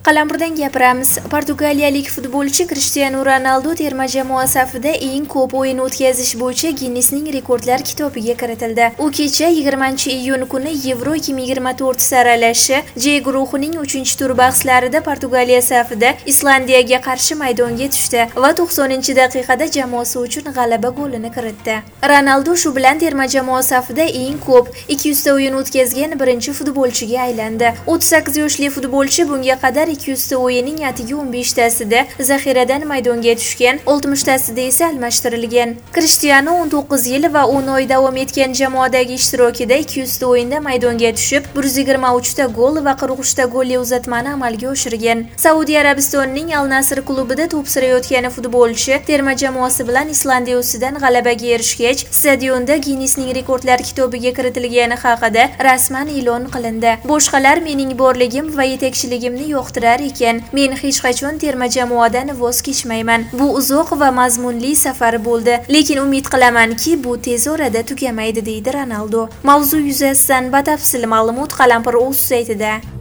Qalamqurdan gapiramiz. Portugaliyalik futbolchi Cristiano Ronaldo terma jamoa safida eng ko'p o'yin o'tkazish bo'yicha Ginnesning rekordlar kitobiga kiritildi. U kecha 20-iyun kuni Yevro 2024 saralashi J guruhining 3-tur bahslarida Portugaliya safida Islandiyaga qarshi maydonga tushdi va 90-daqiqada jamoasi uchun g'alaba golini kiritdi. Ronaldo shu bilan terma jamoa safida eng ko'p 200 ta o'yin o'tkazgan birinchi futbolchiga aylandi. 38 yoshli futbolchi bunga qadar 200 ta o'yinning atigi 15 tasida zaxiradan maydonga tushgan, 60 tasida esa almashtirilgan. Cristiano 19 yil va 10 oy davom etgan jamoadagi ishtirokida 200 ta o'yinda maydonga tushib, 123 ta gol va 43 ta golli uzatmani amalga oshirgan. Saudiya Arabistonining Al Nasr klubida to'p surayotgan futbolchi terma jamoasi bilan Islandiya ustidan g'alabaga erishgach, stadionda Ginnesning rekordlar kitobiga kiritilgani haqida rasman e'lon qilindi. Boshqalar mening borligim va yetakchiligimni yoqtirar ekan, men hech qachon terma jamoadan voz kechmayman. Bu uzoq va mazmunli safar bo'ldi, lekin umid qilamanki, bu tez orada tugamaydi, deydi Ronaldo. Mavzu yuzasidan batafsil ma'lumot Qalampir.uz saytida.